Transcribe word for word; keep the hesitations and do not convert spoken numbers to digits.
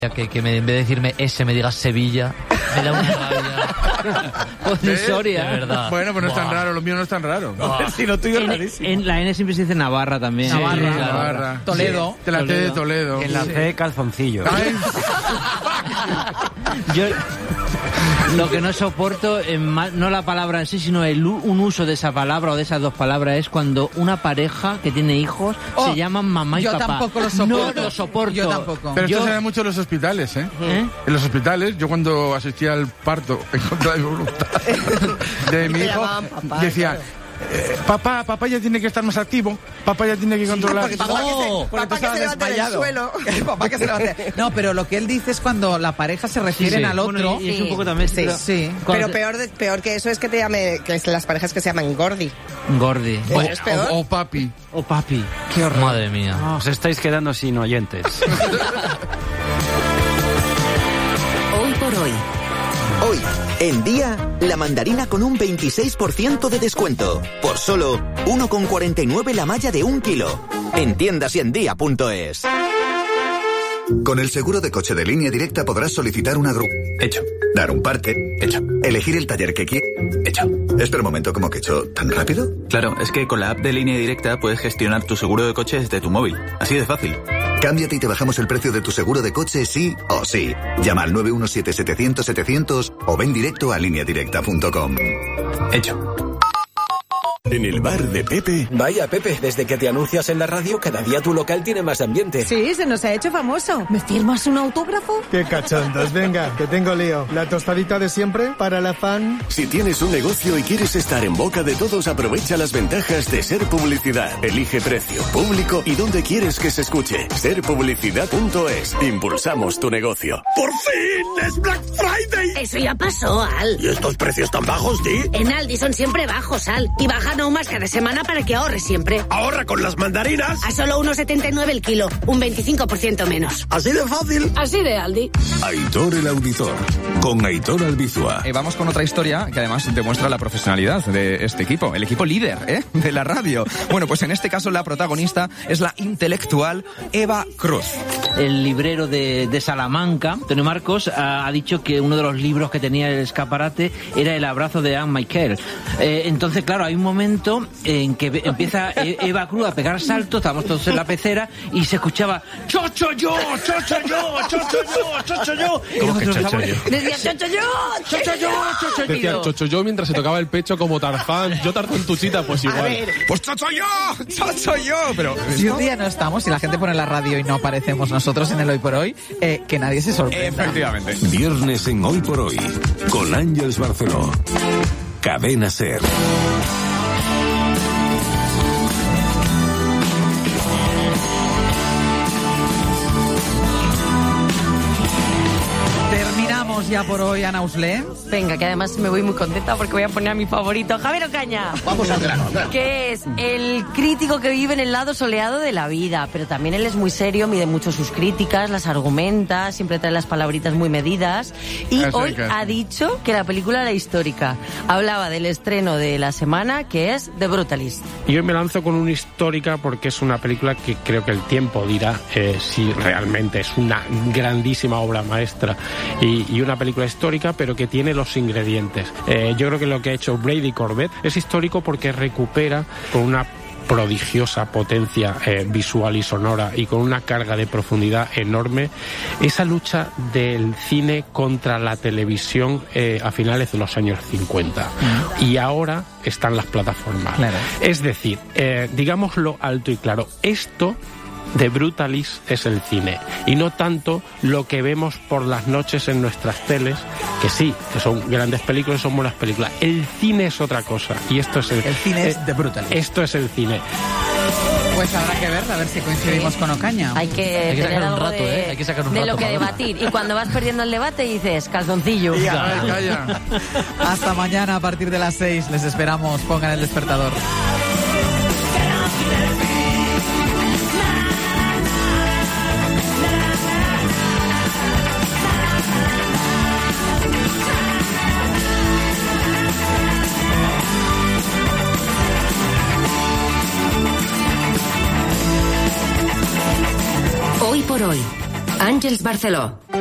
Que, que me, en vez de decirme S me digas Sevilla, me da una rabia. Con historia, de verdad. Bueno, pues no es tan Buah. raro, lo mío no es tan raro. Si lo tuyo es En, rarísimo. en la N siempre se dice Navarra también. Sí, Navarra. claro. Navarra. Toledo. Sí, te la T de Toledo. En la C, calzoncillo. Ay, Yo lo que no soporto, en ma- no la palabra en sí, sino el, u- un uso de esa palabra o de esas dos palabras, es cuando una pareja que tiene hijos Oh, se llaman mamá y yo papá. tampoco lo soporto. No lo soporto. Yo tampoco. pero esto Yo- se da mucho en los hospitales, ¿eh? ¿Eh? En los hospitales, yo cuando asistía al parto en contra de mi voluntad de mi Te hijo, llamaban papá, decía, claro. eh, papá, papá ya tiene que estar más activo, papá ya tiene que controlar. Porque papá, que Oh, se, porque papá tú que estabas se levanta del desmayado. suelo. Papá que se levante. No, pero lo que él dice es cuando la pareja se refieren Sí, sí. al otro. Bueno, y, y es un Sí. poco también... Sí. pero- Sí. cuando Pero se- peor, de- peor que eso es que te llame, que es las parejas que se llaman Gordi. Gordi. Eso es peor. O, o papi. O papi. Qué horror. Madre mía. Os estáis quedando sin oyentes. Hoy por hoy. Hoy, en Día, la mandarina con un veintiséis por ciento de descuento. Por solo uno con cuarenta y nueve la malla de un kilo. En tiendas y en día punto es. Con el seguro de coche de Línea Directa podrás solicitar una grúa. Hecho. Dar un parte. Hecho. Elegir el taller que quieras. Hecho. Espera un momento, ¿cómo que he hecho? ¿Tan rápido? Claro, es que con la app de Línea Directa puedes gestionar tu seguro de coche desde tu móvil. Así de fácil. Cámbiate y te bajamos el precio de tu seguro de coche sí o sí. Llama al nueve uno siete setecientos setecientos o ven directo a línea directa punto com. Hecho. En el bar de Pepe. Vaya, Pepe, desde que te anuncias en la radio, cada día tu local tiene más ambiente. Sí, se nos ha hecho famoso. ¿Me firmas un autógrafo? Qué cachondos, venga, que tengo lío. La tostadita de siempre para la fan. Si tienes un negocio y quieres estar en boca de todos, aprovecha las ventajas de Ser Publicidad. Elige precio, público y dónde quieres que se escuche. ser publicidad punto es. Impulsamos tu negocio. ¡Por fin! ¡Es Black Friday! Eso ya pasó, Al. ¿Y estos precios tan bajos, Di? En Aldi son siempre bajos, Al. Y bajan aún más cada semana para que ahorres siempre. ¡Ahorra con las mandarinas! A solo uno setenta y nueve el kilo. Un veinticinco por ciento menos. ¡Así de fácil! Así de Aldi. Aitor el Auditor. Con Aitor Albizua. Eh, vamos con otra historia que además demuestra la profesionalidad de este equipo. El equipo líder, ¿eh? De la radio. Bueno, pues en este caso la protagonista es la intelectual Eva Cruz. El librero de, de Salamanca, Antonio Marcos, ha, ha dicho que uno de los libros que tenía el escaparate era El abrazo de Anne Michael. Eh, entonces, claro, hay un momento en que ve- empieza E- Eva Cruz a pegar saltos, estábamos todos en la pecera y se escuchaba ¡Chocho yo! ¡Chocho yo! ¡Chocho yo! ¡Chocho yo! Y ¿Cómo que nosotros chocho estábamos- yo? Decía, chocho yo, ¡Chocho yo! ¡Chocho Decía yo! chocho yo mientras se tocaba el pecho como Tarzán. Yo Tarzán tuchita, pues igual. ver. Pues chocho yo, chocho yo, pero Si un día no estamos y la gente pone la radio y no aparecemos nosotros en el Hoy por Hoy, eh, que nadie se sorprenda. efectivamente. Viernes en Hoy por Hoy. Con Ángeles Barceló. Cadena Ser. Terminamos ya por hoy, Ana Uslé. Venga, que además me voy muy contenta porque voy a poner a mi favorito, Javier Ocaña. Vamos al grano. Que es el crítico que vive en el lado soleado de la vida, pero también él es muy serio, mide mucho sus críticas, las argumenta, siempre trae las palabritas muy medidas. Y Eso hoy hay que ha hacer. dicho que la película era histórica. Hablaba del estreno de la semana, que es The Brutalist. Y hoy me lanzo con una histórica porque es una película que creo que el tiempo dirá eh, si realmente es una grandísima obra maestra y, y una película histórica, pero que tiene los ingredientes. Eh, yo creo que lo que ha hecho Brady Corbett es histórico porque recupera con una prodigiosa potencia eh, visual y sonora y con una carga de profundidad enorme esa lucha del cine contra la televisión eh, a finales de los años cincuenta. Y ahora están las plataformas. Claro. Es decir, eh, digámoslo alto y claro, esto de Brutalist es el cine y no tanto lo que vemos por las noches en nuestras teles, que sí, que son grandes películas, son buenas películas. El cine es otra cosa y esto es el, El cine es eh, The Brutalist. Esto es el cine. Pues habrá que ver, a ver si coincidimos con Ocaña. Hay que, Hay que tener sacar un algo rato, de, ¿eh? Hay que sacar un de rato lo que para verlo. debatir. Y cuando vas perdiendo el debate dices, calzoncillo. Ay, calla. Hasta mañana a partir de las seis. Les esperamos. Pongan el despertador. Hoy por Hoy. Ángel Àngels Barceló.